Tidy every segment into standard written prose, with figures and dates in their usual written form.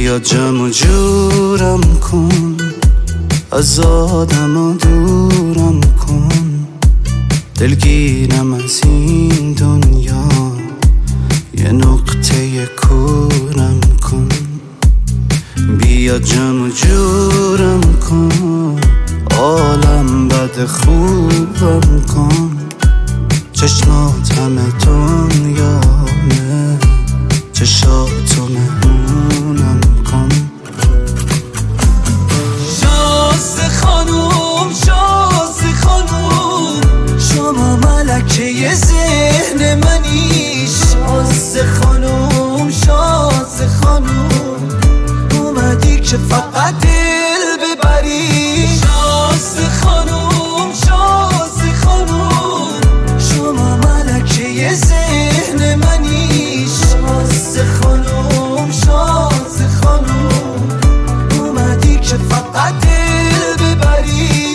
بیا جمع جورم کن، از آدم دورم کن، دلگیرم از این دنیا، یه نقطه کورم کن. بیا جمع جورم کن، عالم بد خوبم کن، چشمات همه دنیامه، چشاتو مهمونم کن. شازده خانوم، شازده خانوم، شما ملکه ذهن منی. شازده خانوم، شازده خانوم، اومدی که فقط دل ببری. شازده خانوم، شازده خانوم، شما ملکه ذهن منی. شازده خانوم، شازده خانوم، اومدی که فقط دل ببری.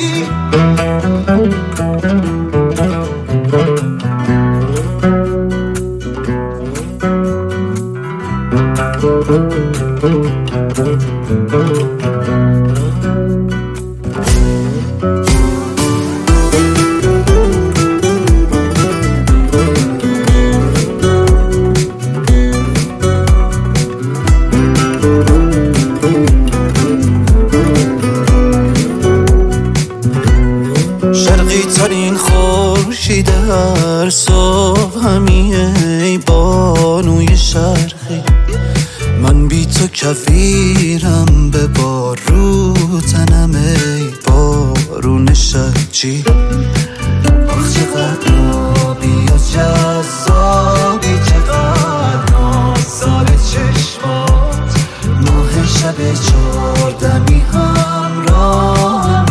شرقی ترین خورشید هر صبح همیه، ای بانوی شرقی، من بی تو کفیرم به بارو تنم، ای بارون شرجی. آخ چقدر آبی و جذابی، چقدر آثار چشمات، ماه شب 14 همراه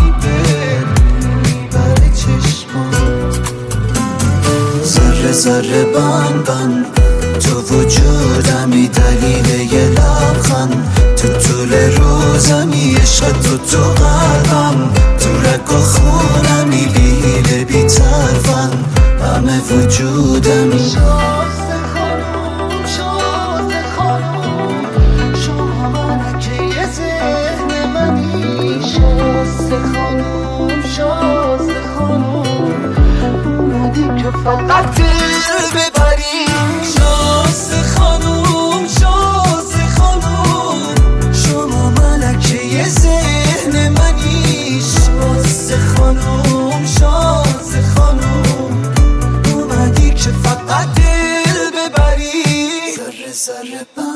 میبره چشمات. ذره ذره بند بند تو وجودمی، دلیل یه لبخند تو طول روزمی، عشق تو قلبم، تو رگ و خونمی، بی حیله بی طرفم، همه وجودمی. شازده خانوم، شازده خانوم، شما ملکه ذهن منی. شازده خانوم، شازده خانوم، اومدی که فقط دل ببری. شازده خانوم، شازده خانوم، شما ملکه ذهن منی. شازده خانوم، شازده خانوم، اومدی که فقط دل ببری. ذره ذره